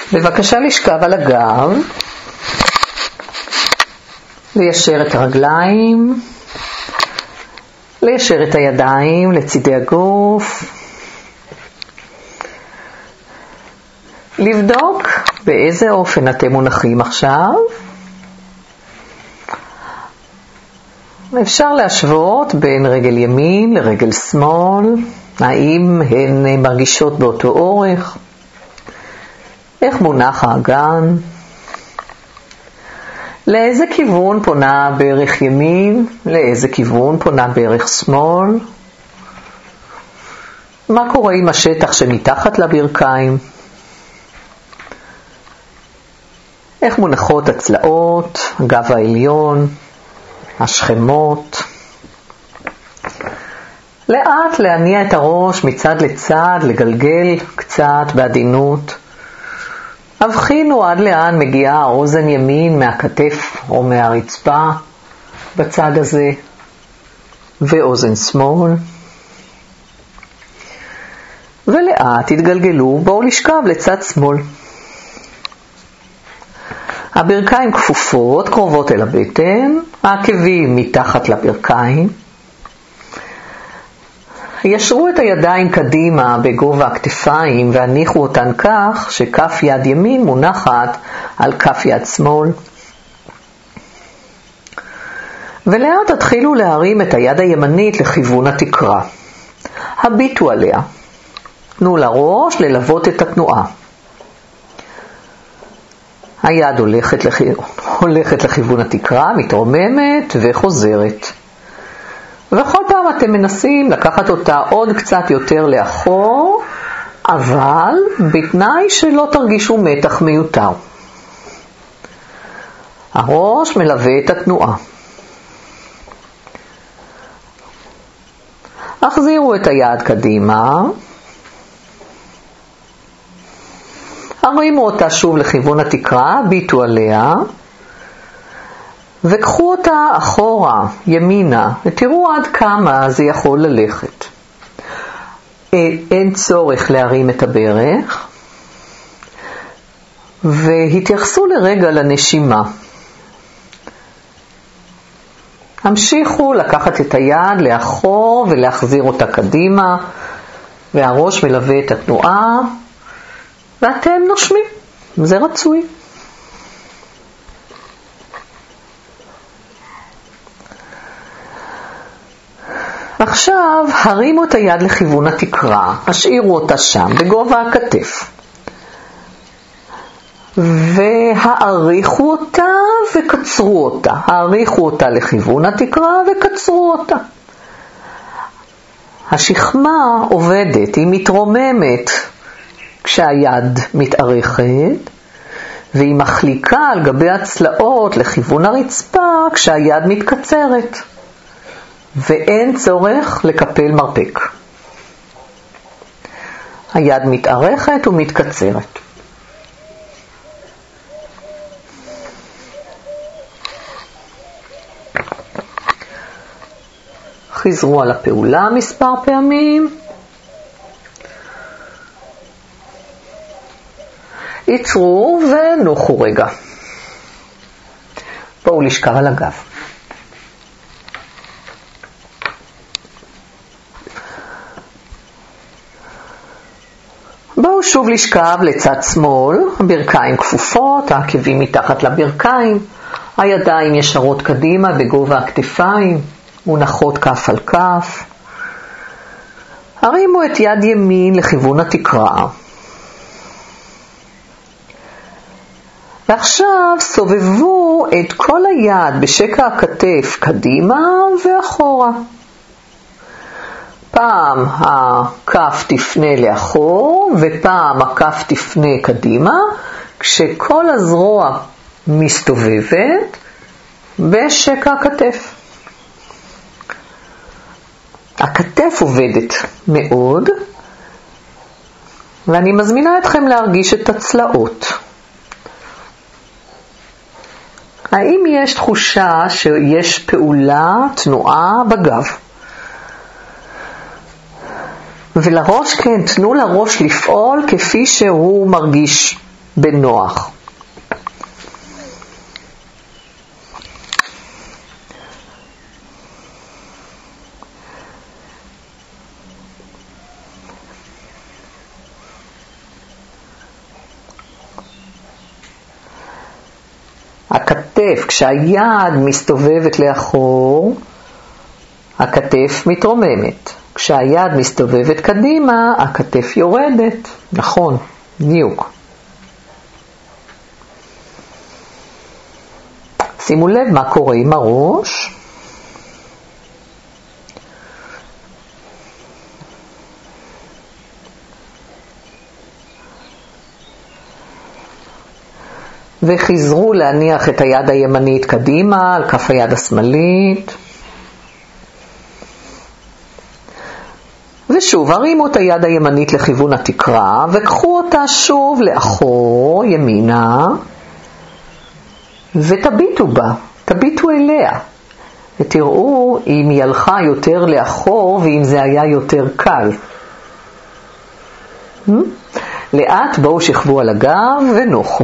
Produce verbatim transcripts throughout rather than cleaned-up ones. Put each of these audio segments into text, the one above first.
בבקשה לשכב על הגב, ליישר את הרגליים, ליישר את הידיים לצידי הגוף, לבדוק באיזה אופן אתם מונחים עכשיו. אפשר להשוות בין רגל ימין לרגל שמאל, האם הן מרגישות באותו אורך, איך מונח האגן, לאיזה כיוון פונה בערך ימין, לאיזה כיוון פונה בערך שמאל, מה קורה עם השטח שמתחת לברכיים, איך מונחות הצלעות, הגב העליון, השכמות. לאט להניע את הראש מצד לצד, לגלגל קצת בעדינות. הבחינו עד לאן מגיעה האוזן ימין מהכתף או מהרצפה בצד הזה, ואוזן שמאל. ולאט התגלגלו, בואו לשכב לצד שמאל. הברכיים כפופות, קרובות אל הבטן, העקבים מתחת לברכיים. ישרו את הידיים קדימה בגובה הכתפיים והניחו אותן כך שכף יד ימין מונחת על כף יד שמאל. ולאט תתחילו להרים את היד הימנית לכיוון התקרה. הביטו עליה. תנו לראש ללוות את התנועה. היד הולכת, לכ... הולכת לכיוון התקרה, מתרוממת וחוזרת. וכל פעם אתם מנסים לקחת אותה עוד קצת יותר לאחור, אבל בתנאי שלא תרגישו מתח מיותר. הראש מלווה את התנועה. החזירו את היד קדימה. הרימו אותה שוב לכיוון התקרה, ביטו עליה, וקחו אותה אחורה, ימינה, ותראו עד כמה זה יכול ללכת. אין צורך להרים את הברך, והתייחסו לרגע לנשימה. המשיכו לקחת את היד לאחור ולהחזיר אותה קדימה, והראש מלווה את התנועה, ואתם נושמים. זה רצוי. עכשיו הרימו את היד לכיוון התקרה, השאירו אותה שם בגובה הכתף, והאריכו אותה וקצרו אותה. האריכו אותה לכיוון התקרה וקצרו אותה. השכמה עובדת, היא מתרוממת כשהיד מתארכת, והיא מחליקה על גבי הצלעות לכיוון הרצפה כשהיד מתקצרת. ואין צורך לקפל מרפק. היד מתארכת ומתקצרת. חזרו על הפעולה מספר פעמים. יצרו ונוחו רגע. בואו לשכב על הגב. בואו שוב לשכב לצד שמאל, הברכיים כפופות, העקבים מתחת לברכיים, הידיים ישרות קדימה בגובה הכתפיים, מונחות כף על כף. הרימו את יד ימין לכיוון התקרה. ועכשיו סובבו את כל היד בשקע הכתף קדימה ואחורה. פעם הכף תפנה לאחור ופעם הכף תפנה קדימה, כשכל הזרוע מסתובבת בשקע הכתף. הכתף עובדת מאוד, ואני מזמינה אתכם להרגיש את הצלעות. האם יש תחושה שיש פעולה, תנועה בגב? ולראש, כן, תנו לראש לפעול כפי שהוא מרגיש בנוח. הכתף, כשהיד מסתובבת לאחור, הכתף מתרוממת. כשהיד מסתובבת קדימה, הכתף יורדת. נכון, דיוק. שימו לב מה קורה עם הראש. וחזרו להניח את היד הימנית קדימה על כף היד השמאלית. ושוב, הרימו את היד הימנית לכיוון התקרה, וקחו אותה שוב לאחור, ימינה, ותביטו בה, תביטו אליה. ותראו אם היא הלכה יותר לאחור, ואם זה היה יותר קל. לאט בואו שכבו על הגב ונוחו.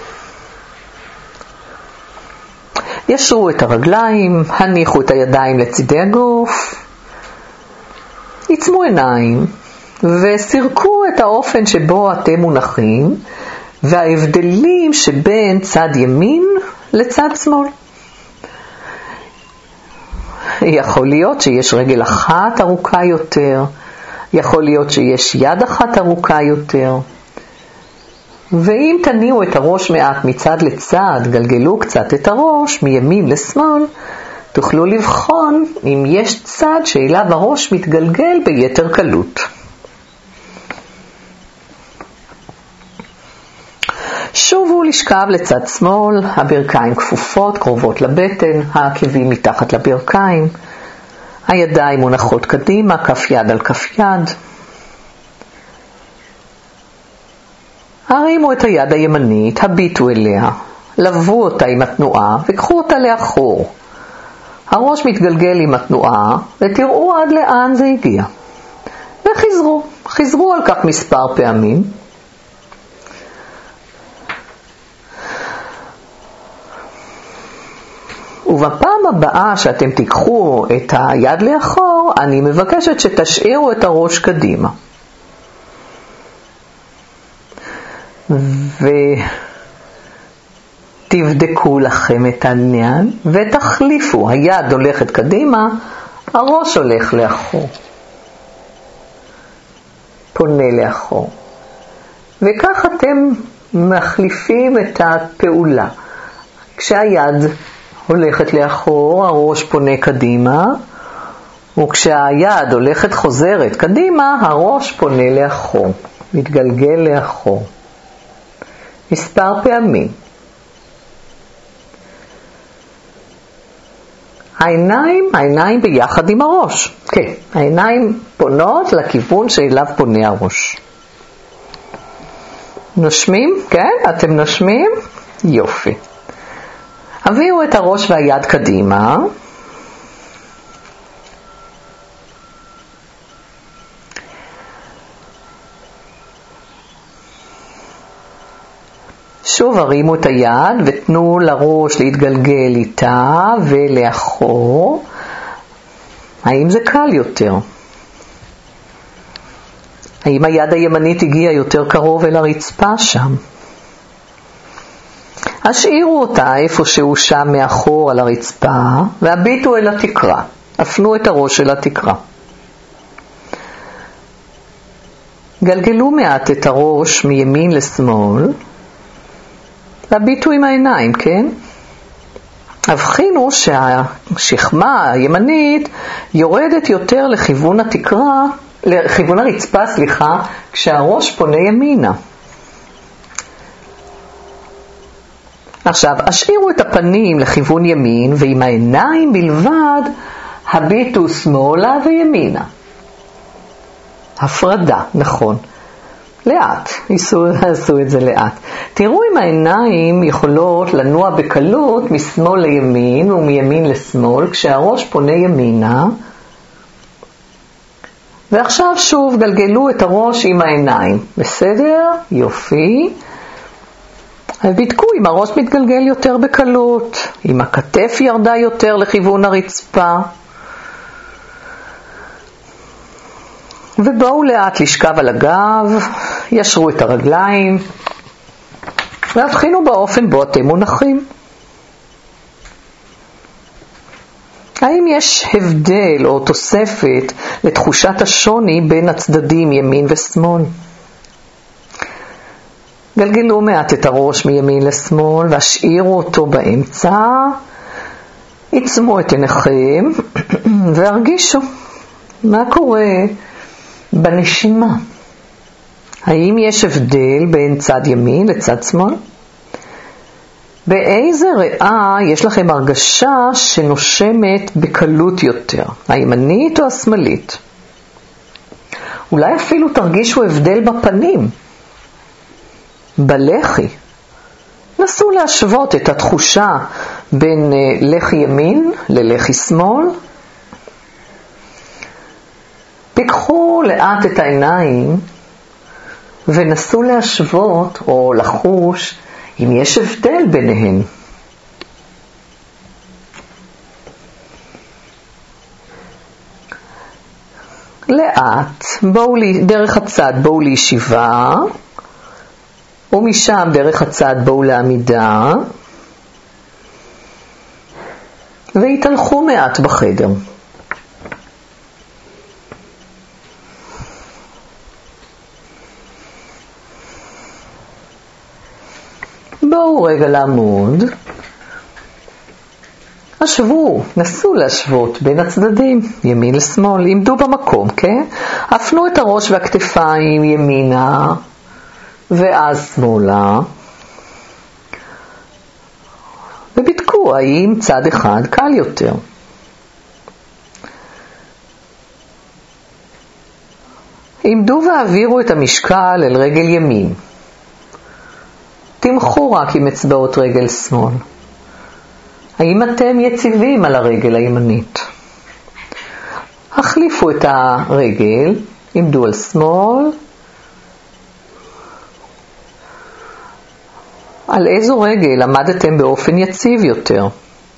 ישרו את הרגליים, הניחו את הידיים לצידי הגוף, עצמו עיניים וסירקו את האופן שבו אתם מונחים וההבדלים שבין צד ימין לצד שמאל. יכול להיות שיש רגל אחת ארוכה יותר, יכול להיות שיש יד אחת ארוכה יותר. ואם תניעו את הראש מעט מצד לצד, גלגלו קצת את הראש מימין לשמאל, תוכלו לבחון אם יש צד שאליו הראש מתגלגל ביתר קלות. שובו לשכב לצד שמאל, הברכיים כפופות, קרובות לבטן, העקבים מתחת לברכיים, הידיים מונחות קדימה, כף יד על כף יד. הרימו את היד הימנית, הביטו אליה, לבו אותה עם התנועה וקחו אותה לאחור. הראש מתגלגל עם התנועה ותראו עד לאן זה הגיע. וחזרו, חזרו על כך מספר פעמים. ובפעם הבאה שאתם תיקחו את היד לאחור, אני מבקשת שתשאירו את הראש קדימה. ותבדקו לכם את העניין ותחליפו. היד הולכת קדימה, הראש הולך לאחור. פונה לאחור. וכך אתם מחליפים את הפעולה. כשהיד הולכת לאחור, הראש פונה קדימה, וכשהיד הולכת חוזרת קדימה, הראש פונה לאחור, מתגלגל לאחור. מספר פעמים. העיניים, העיניים ביחד עם הראש. כן, העיניים פונות לכיוון שאליו פונה הראש. נושמים? כן, אתם נושמים? יופי. הביאו את הראש והיד קדימה. שוב הרימו את היד ותנו לראש להתגלגל איתה ולאחור. האם זה קל יותר? האם היד הימנית הגיעה יותר קרוב אל הרצפה שם? השאירו אותה איפשהו שם מאחור על הרצפה והביטו אל התקרה. הפנו את הראש אל התקרה. גלגלו מעט את הראש מימין לשמאל. והביטו עם העיניים, כן? הבחינו שהשכמה הימנית יורדת יותר לכיוון התקרה, לכיוון הרצפה, סליחה, כשהראש פונה ימינה. עכשיו, השאירו את הפנים לכיוון ימין, ועם העיניים בלבד, הביטו שמאלה וימינה. הפרדה, נכון. לאט, עשו, עשו את זה לאט. תראו אם העיניים יכולות לנוע בקלות משמאל לימין ומימין לשמאל, כשהראש פונה ימינה. ועכשיו שוב גלגלו את הראש עם העיניים. בסדר? יופי. ובדקו אם הראש מתגלגל יותר בקלות, אם הכתף ירדה יותר לכיוון הרצפה. ובואו לאט לשכב על הגב, ישרו את הרגליים, והבחינו באופן בו אתם מונחים. האם יש הבדל או תוספת לתחושת השוני בין הצדדים ימין ושמאל? גלגלו מעט את הראש מימין לשמאל והשאירו אותו באמצע. עצמו את עיניכם והרגישו מה קורה בנשימה. האם יש הבדל בין צד ימין לצד שמאל? באיזה ריאה יש לכם הרגשה שנושמת בקלות יותר, הימנית או השמאלית? אולי אפילו תרגישו הבדל בפנים, בלחי. נסו להשוות את התחושה בין לחי ימין ללחי שמאל. פיקחו לאט את העיניים ונסו להשוות או לחוש אם יש הבדל ביניהן. לאט, בואו לי, דרך הצד בואו לישיבה, ומשם דרך הצד בואו לעמידה, והתהלכו מעט בחדר. בואו רגע לעמוד, השוו, נסו להשוות בין הצדדים, ימין לשמאל, עמדו במקום, כן? הפנו את הראש והכתפיים ימינה ואז שמאלה, ובדקו האם צד אחד קל יותר. עמדו והעבירו את המשקל אל רגל ימין. תמחו רק עם אצבעות רגל שמאל. האם אתם יציבים על הרגל הימנית? החליפו את הרגל, עמדו על שמאל. על איזו רגל עמדתם באופן יציב יותר?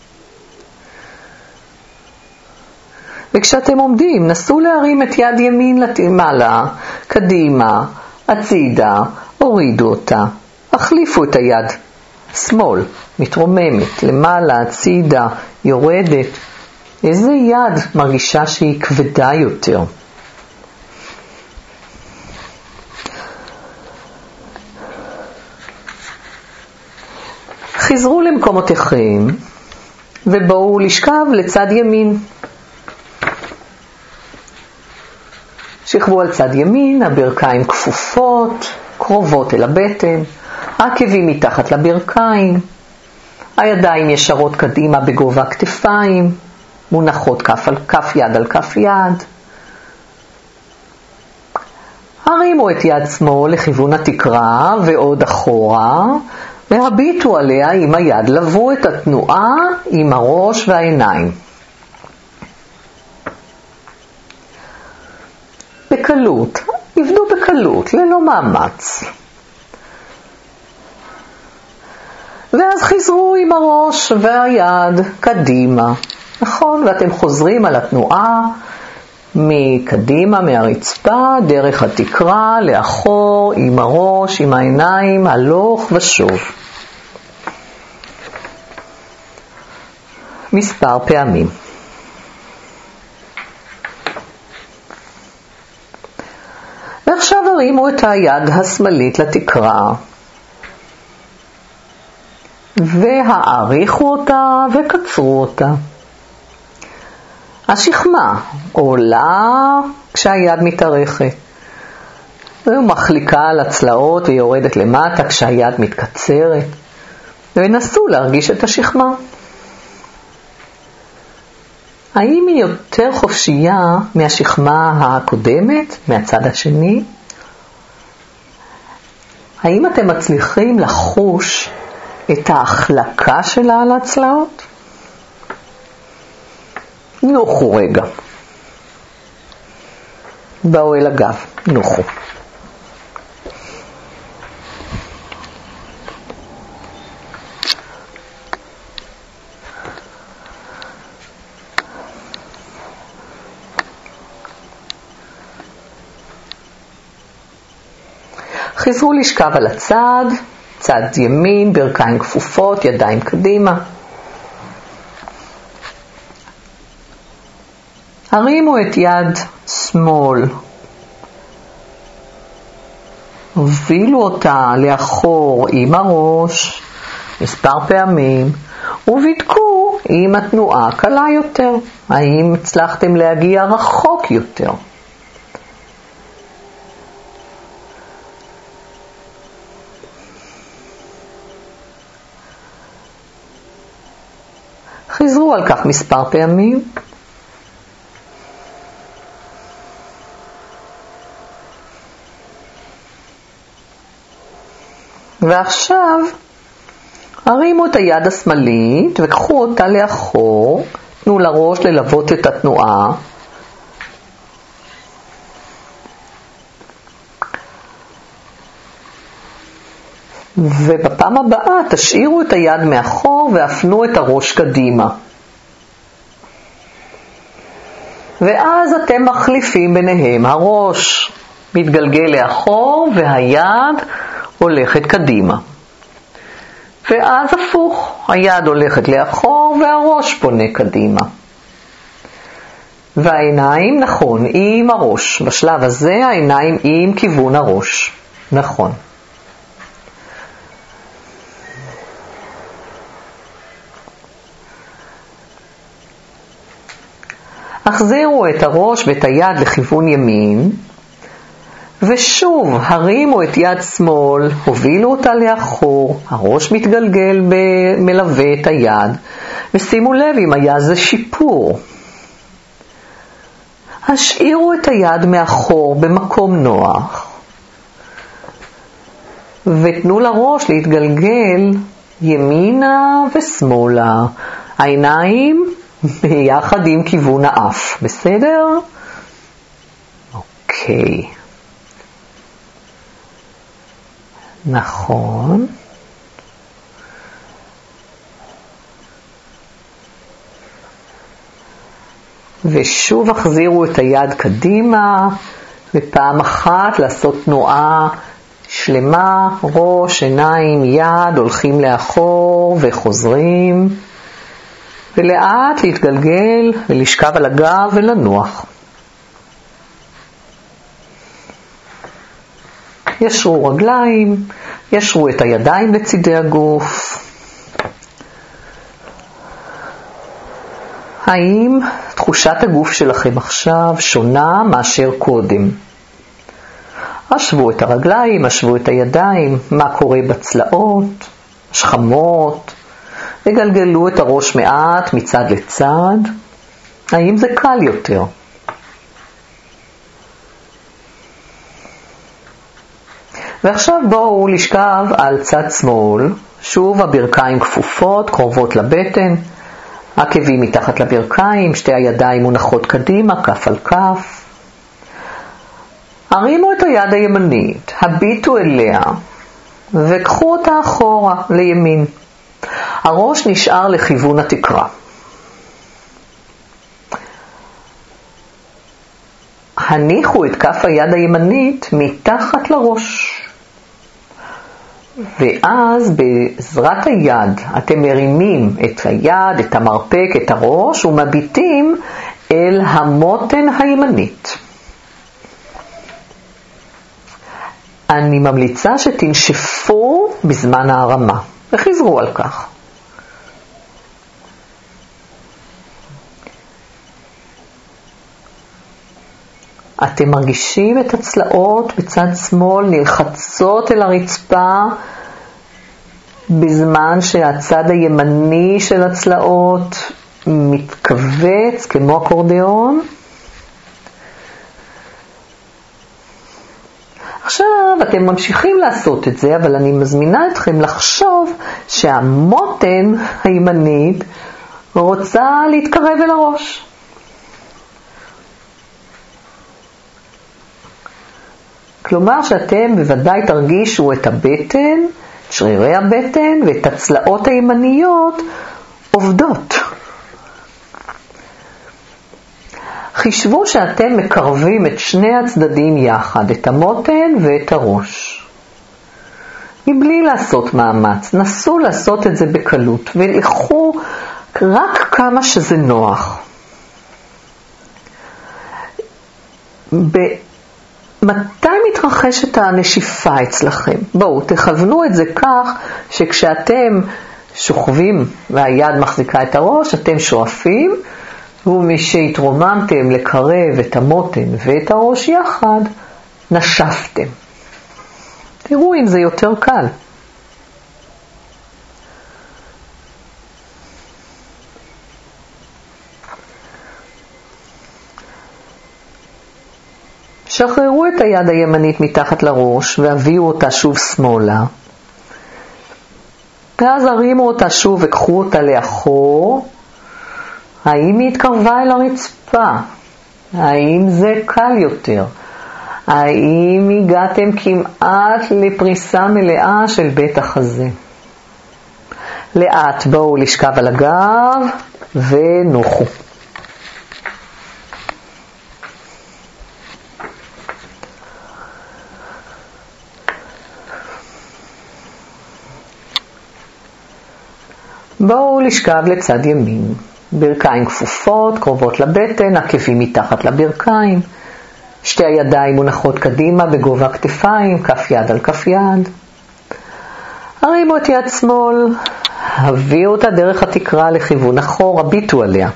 וכשאתם עומדים, נסו להרים את יד ימין למעלה, קדימה, הצידה, הורידו אותה. החליפו את היד שמאל, מתרוממת, למעלה, הצידה, יורדת. איזה יד מרגישה שהיא כבדה יותר? חזרו למקומותיכם ובואו לשכב לצד ימין. שכבו על צד ימין, הברכיים כפופות, קרובות אל הבטן, העקבים מתחת לברכיים, הידיים ישרות קדימה בגובה הכתפיים, מונחות כף על כף יד על כף יד. הרימו את יד שמאל לכיוון התקרה ועוד אחורה, והביטו עליה עם היד, לבו את התנועה עם הראש והעיניים. בקלות, עבדו בקלות, ללא מאמץ. ואז חזרו עם הראש והיד קדימה. נכון, ואתם חוזרים על התנועה מקדימה, מהרצפה, דרך התקרה, לאחור, עם הראש, עם העיניים, הלוך ושוב. מספר פעמים. ועכשיו הרימו את היד השמאלית לתקרה, והעריכו אותה וקצרו אותה. השכמה עולה כשהיד מתארכת, ומחליקה על הצלעות ויורדת למטה כשהיד מתקצרת, ונסו להרגיש את השכמה. האם היא יותר חופשייה מהשכמה הקודמת, מהצד השני? האם אתם מצליחים לחוש את ההחלקה שלה על הצלעות? נוחו רגע. באו אל הגב, נוחו. וחזרו לשכב על הצד, צד ימין, ברכיים כפופות, ידיים קדימה. הרימו את יד שמאל, הובילו אותה לאחור עם הראש מספר פעמים, ובדקו אם התנועה קלה יותר, האם הצלחתם להגיע רחוק יותר. חזרו על כך מספר פעמים. ועכשיו הרימו את היד השמאלית וקחו אותה לאחור, תנו לראש ללוות את התנועה. ובפעם הבאה תשאירו את היד מאחור והפנו את הראש קדימה. ואז אתם מחליפים ביניהם, הראש מתגלגל לאחור והיד הולכת קדימה. ואז הפוך, היד הולכת לאחור והראש פונה קדימה. והעיניים, נכון, עם הראש. בשלב הזה העיניים עם כיוון הראש. נכון. החזירו את הראש ואת היד לכיוון ימין, ושוב הרימו את יד שמאל, הובילו אותה לאחור, הראש מתגלגל ומלווה את היד, ושימו לב אם היה זה שיפור. השאירו את היד מאחור במקום נוח, ותנו לראש להתגלגל ימינה ושמאלה, העיניים ביחד עם כיוון האף, בסדר? אוקיי. נכון. ושוב החזירו את היד קדימה, ופעם אחת לעשות תנועה שלמה, ראש, עיניים, יד, הולכים לאחור וחוזרים, ולאט להתגלגל ולשכב על הגב ולנוח. ישרו רגליים, ישרו את הידיים לצידי הגוף. האם תחושת הגוף שלכם עכשיו שונה מאשר קודם? השוו את הרגליים, השוו את הידיים, מה קורה בצלעות, שכמות, וגלגלו את הראש מעט מצד לצד. האם זה קל יותר? ועכשיו בואו לשכב על צד שמאל, שוב הברכיים כפופות, קרובות לבטן, עקבים מתחת לברכיים, שתי הידיים מונחות קדימה, כף על כף. הרימו את היד הימנית, הביטו אליה, וקחו אותה אחורה לימין. הראש נשאר לכיוון התקרה. הניחו את כף היד הימנית מתחת לראש. ואז בעזרת היד אתם מרימים את היד, את המרפק, את הראש, ומביטים אל המותן הימנית. אני ממליצה שתנשפו בזמן ההרמה, וחזרו על כך. אתם מרגישים את הצלעות בצד שמאל נלחצות אל הרצפה, בזמן שהצד הימני של הצלעות מתכווץ כמו אקורדיון. עכשיו אתם ממשיכים לעשות את זה, אבל אני מזמינה אתכם לחשוב שהמותן הימנית רוצה להתקרב אל הראש. כלומר שאתם בוודאי תרגישו את הבטן, את שרירי הבטן ואת הצלעות הימניות עובדות. חישבו שאתם מקרבים את שני הצדדים יחד, את המותן ואת הראש. מבלי לעשות מאמץ. נסו לעשות את זה בקלות, ולכו רק כמה שזה נוח. מתי מתרחשת הנשיפה אצלכם? בואו, תכוונו את זה כך שכשאתם שוכבים והיד מחזיקה את הראש, אתם שואפים, ומשהתרוממתם לקרב את המותן ואת הראש יחד, נשפתם. תראו אם זה יותר קל. שחררו את היד הימנית מתחת לראש והביאו אותה שוב שמאלה. ואז הרימו אותה שוב וקחו אותה לאחור. האם היא התקרבה אל הרצפה? האם זה קל יותר? האם הגעתם כמעט לפריסה מלאה של בית החזה? לאט בואו לשכב על הגב ונוחו. בואו לשכב לצד ימין. ברכיים כפופות, קרובות לבטן, עקבים מתחת לברכיים. שתי הידיים מונחות קדימה בגובה כתפיים, כף יד על כף יד. הרימו את יד שמאל, הביאו אותה דרך התקרה לכיוון אחור, הביטו עליה.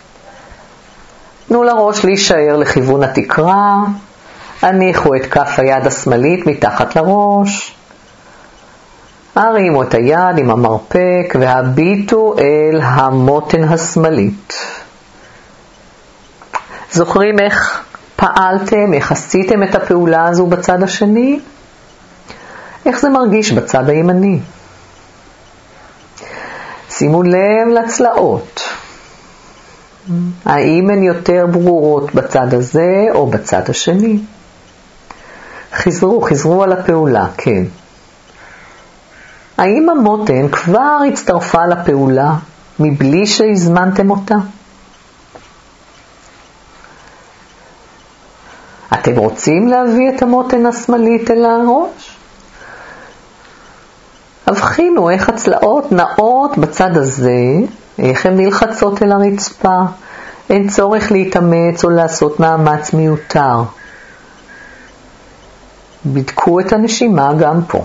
תנו לראש להישאר לכיוון התקרה, הניחו את כף היד השמאלית מתחת לראש. הרימו את היד עם המרפק והביטו אל המותן השמאלית. זוכרים איך פעלתם, איך עשיתם את הפעולה הזו בצד השני? איך זה מרגיש בצד הימני? שימו לב לצלעות. האם הן יותר ברורות בצד הזה או בצד השני? חזרו, חזרו על הפעולה, כן. האם המותן כבר הצטרפה לפעולה מבלי שהזמנתם אותה? אתם רוצים להביא את המותן השמאלית אל הראש? הבחינו איך הצלעות נעות בצד הזה, איך הן נלחצות אל הרצפה. אין צורך להתאמץ או לעשות מאמץ מיותר. בדקו את הנשימה גם פה.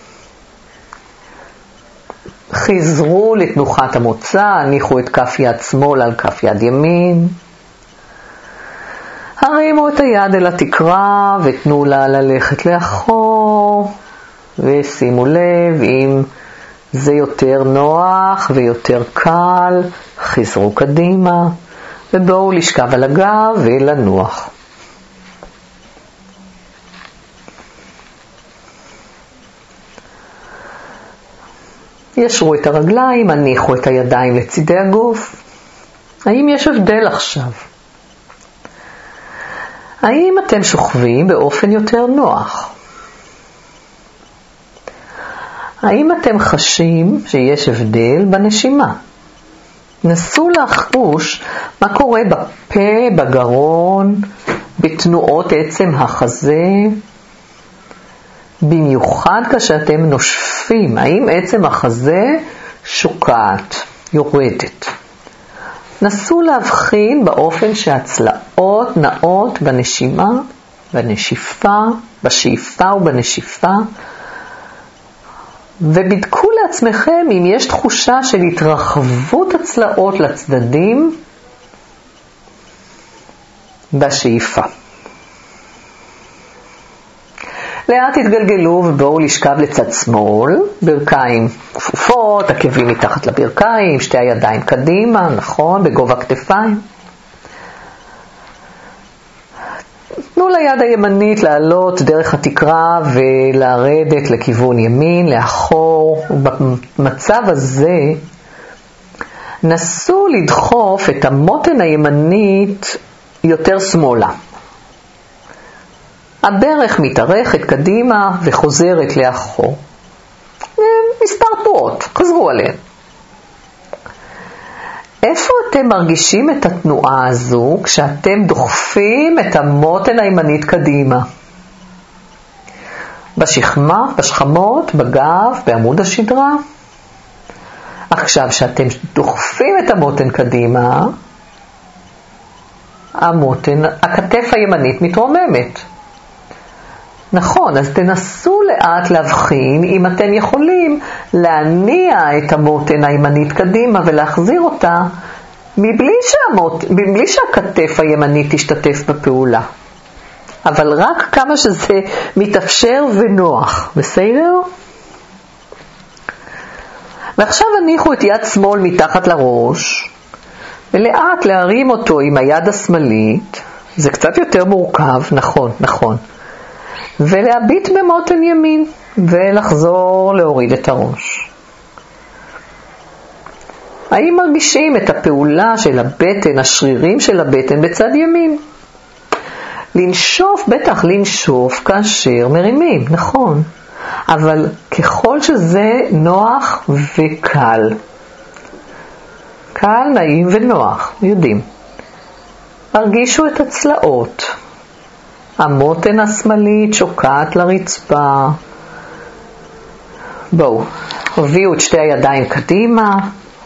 חזרו לתנוחת המוצא, הניחו את כף יד שמאל על כף יד ימין. הרימו את היד אל התקרה ותנו לה ללכת לאחור. ושימו לב, אם זה יותר נוח ויותר קל, חזרו קדימה. ובואו לשכב על הגב ולנוח. ישרו את הרגליים, הניחו את הידיים לצידי הגוף. האם יש הבדל עכשיו? האם אתם שוכבים באופן יותר נוח? האם אתם חשים שיש הבדל בנשימה? נסו לחוש מה קורה בפה, בגרון, בתנועות עצם החזה, במיוחד כשאתם נושפים. האם עצם החזה שוקעת, יורדת? נסו להבחין באופן שהצלעות נעות בנשימה, בנשיפה, בשאיפה ובנשיפה, ובדקו לעצמכם אם יש תחושה של התרחבות הצלעות לצדדים בשאיפה. לאט תתגלגלו ובואו לשכב לצד שמאל, ברכיים כפופות, עקבים מתחת לברכיים, שתי הידיים קדימה, נכון, בגובה כתפיים. תנו ליד הימנית לעלות דרך התקרה ולרדת לכיוון ימין, לאחור. במצב הזה נסו לדחוף את המותן הימנית יותר שמאלה. הברך מתארכת קדימה וחוזרת לאחור. מספר תנועות, חזרו עליהן. איפה אתם מרגישים את התנועה הזו כשאתם דוחפים את המותן הימנית קדימה? בשכמה, בשכמות, בגב, בעמוד השדרה. עכשיו שאתם דוחפים את המותן קדימה, המותן, הכתף הימנית מתרוממת. נכון, אז תנסו לאט להבחין אם אתם יכולים להניע את המותן הימנית קדימה ולהחזיר אותה מבלי, שהמות, מבלי שהכתף הימנית תשתתף בפעולה. אבל רק כמה שזה מתאפשר ונוח, בסדר? ועכשיו הניחו את יד שמאל מתחת לראש, ולאט להרים אותו עם היד השמאלית, זה קצת יותר מורכב, נכון, נכון. ולהביט במותן ימין, ולחזור להוריד את הראש. האם מרגישים את הפעולה של הבטן, השרירים של הבטן בצד ימין? לנשוף, בטח לנשוף כאשר מרימים, נכון. אבל ככל שזה נוח וקל. קל, נעים ונוח, יודעים. הרגישו את הצלעות. המותן השמאלית שוקעת לרצפה. בואו, הביאו את שתי הידיים קדימה.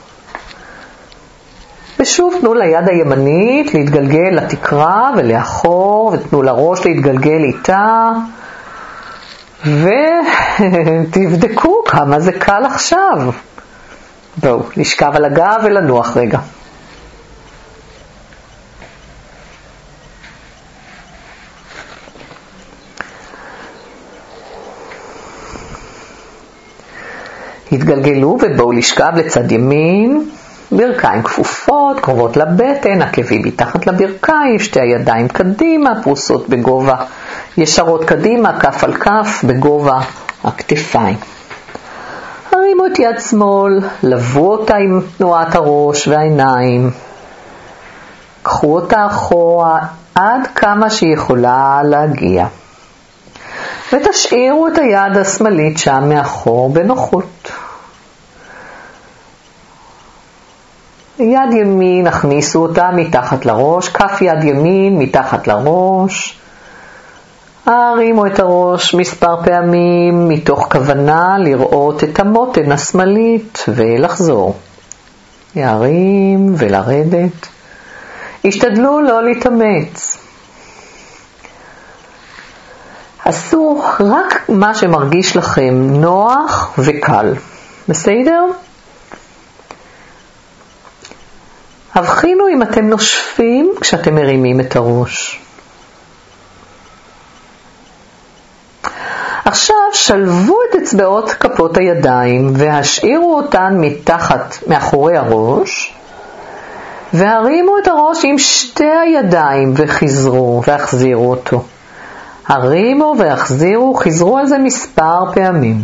ושוב תנו ליד הימנית להתגלגל לתקרה ולאחור, ותנו לראש להתגלגל איתה. ותבדקו כמה זה קל עכשיו. בואו, לשכב על הגב ולנוח רגע. התגלגלו ובואו לשכב לצד ימין, ברכיים כפופות, קרובות לבטן, עקבים מתחת לברכיים, שתי הידיים קדימה, פרוסות בגובה, ישרות קדימה, כף על כף, בגובה הכתפיים. הרימו את יד שמאל, לבו אותה עם תנועת הראש והעיניים, קחו אותה אחורה עד כמה שהיא יכולה להגיע. ותשאירו את היד השמאלית שם מאחור בנוחות. יד ימין, הכניסו אותה מתחת לראש, כף יד ימין מתחת לראש. הרימו את הראש מספר פעמים מתוך כוונה לראות את המותן השמאלית ולחזור. להרים ולרדת. השתדלו לא להתאמץ. עשו רק מה שמרגיש לכם נוח וקל. בסדר? הבחינו אם אתם נושפים כשאתם מרימים את הראש. עכשיו שלבו את אצבעות כפות הידיים והשאירו אותן מתחת מאחורי הראש, והרימו את הראש עם שתי הידיים וחזרו והחזירו אותו. הרימו והחזירו, חזרו על זה מספר פעמים.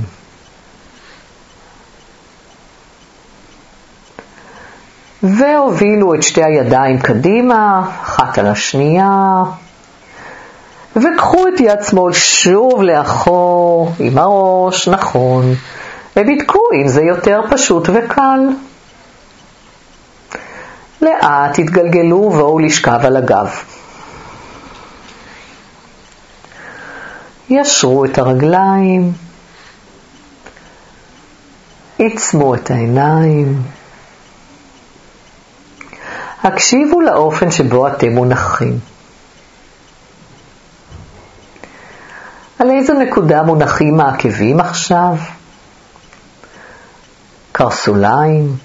והובילו את שתי הידיים קדימה, אחת על השנייה, וקחו את יד שמאל שוב לאחור עם הראש, נכון, ובדקו אם זה יותר פשוט וקל. לאט התגלגלו ובואו לשכב על הגב. ישרו את הרגליים, עצמו את העיניים, הקשיבו לאופן שבו אתם מונחים. על איזו נקודה מונחים העקבים עכשיו? קרסוליים?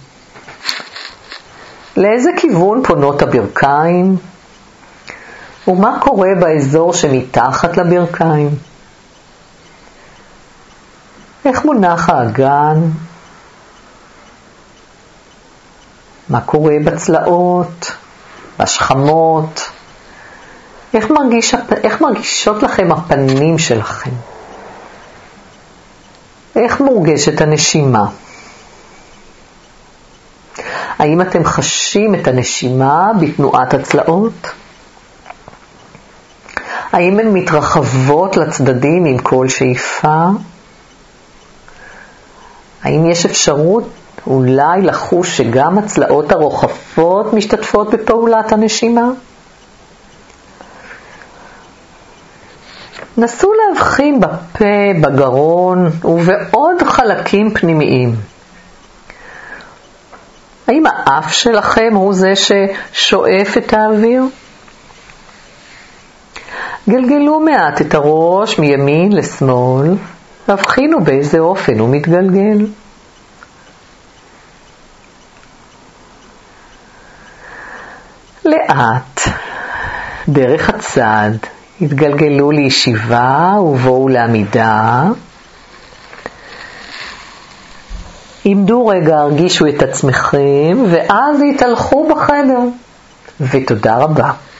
לאיזה כיוון פונות הברכיים? ומה קורה באזור שמתחת לברכיים? איך מונח האגן? מה קורה בצלעות, בשכמות? איך, מרגיש, איך מרגישות לכם הפנים שלכם? איך מורגשת הנשימה? האם אתם חשים את הנשימה בתנועת הצלעות? האם הן מתרחבות לצדדים עם כל שאיפה? האם יש אפשרות אולי לחוש שגם הצלעות הרוחפות משתתפות בפעולת הנשימה? נסו להבחין בפה, בגרון ובעוד חלקים פנימיים. האם האף שלכם הוא זה ששואף את האוויר? גלגלו מעט את הראש מימין לשמאל, והבחינו באיזה אופן הוא מתגלגל. לאט, דרך הצד, התגלגלו לישיבה ובואו לעמידה. עמדו רגע, הרגישו את עצמכם, ואז התהלכו בחדר. ותודה רבה.